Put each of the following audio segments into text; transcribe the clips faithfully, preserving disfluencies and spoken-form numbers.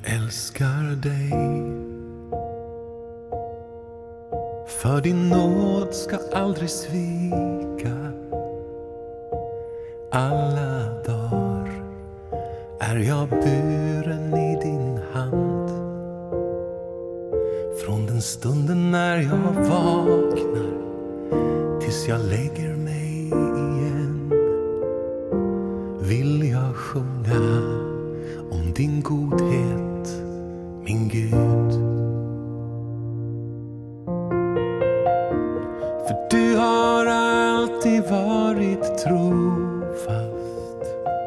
älskar dig. För din nåd ska aldrig svika. Alla dagar är jag buren i din hand. Från den stunden när jag vaknar tills jag lägger mig igen, vill jag sjunga om din godhet, min Gud. För du har alltid varit trofast,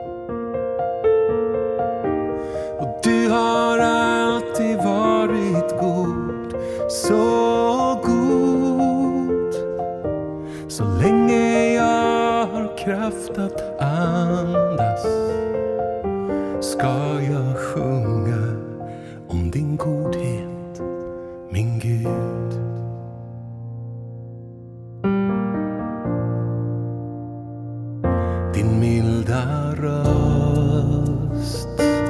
och du har alltid varit god, så god. Så länge jag har kraft att andas ska jag sjunga om din godhet, min Gud. Din milda röst,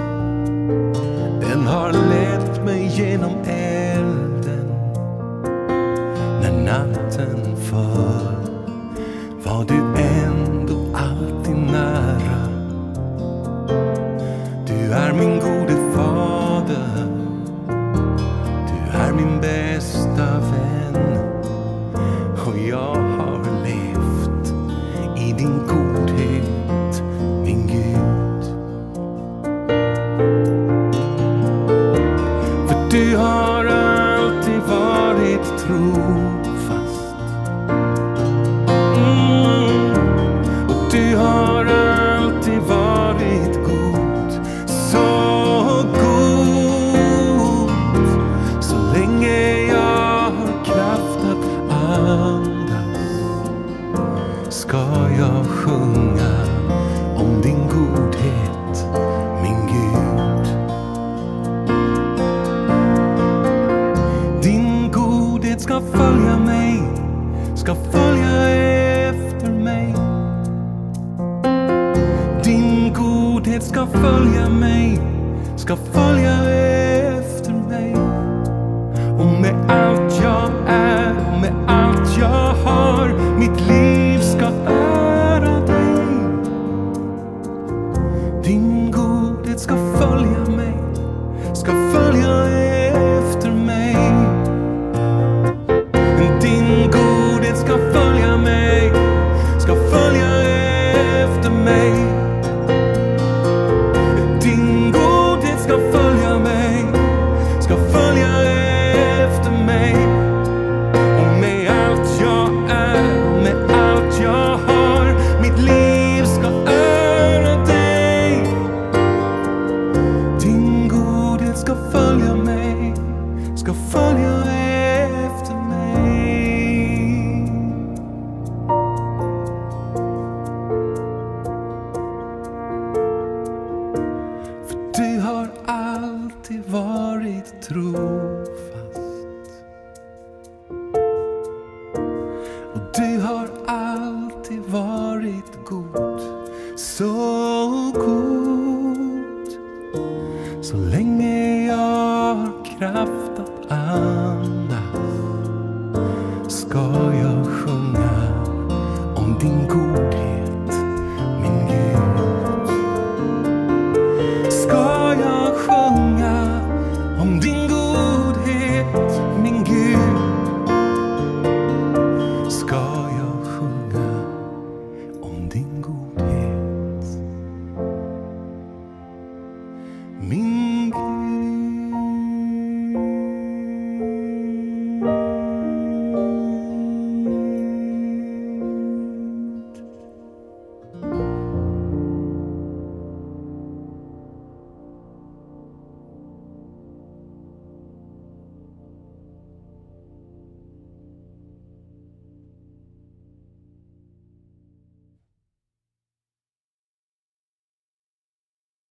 den har lett mig genom elden. När natten föll var du ändå alltid nära. Du är min gode fader, du är min bästa vän, och jag har levt i din godhet, min Gud. För du har alltid varit trofast, mm. och du har alltid varit god, så god. Så länge jag har kraft att andas ska jag sjunga om din godhet, min Gud. Din godhet ska följa mig, ska följa efter mig. Din godhet ska följa mig, ska följa efter mig. Och med allt jag är, och med allt jag har, mitt liv ska ära dig. Din godhet ska följa mig, ska följa efter mig. Din godhet ska följa mig, ska följa efter mig. Din godhet ska följa mig, ska följa efter mig. Och med allt jag är, och med allt jag har, mitt liv ska ära dig. Din godhet ska följa mig, ska följa efter mig. För du har alltid varit trofast, och du har alltid varit god, så god. Så länge jag har kraft att andas ska jag sjunga om din godhet, min Gud. Ska jag sjunga om din godhet, min Gud. Ska jag sjunga om din godhet, min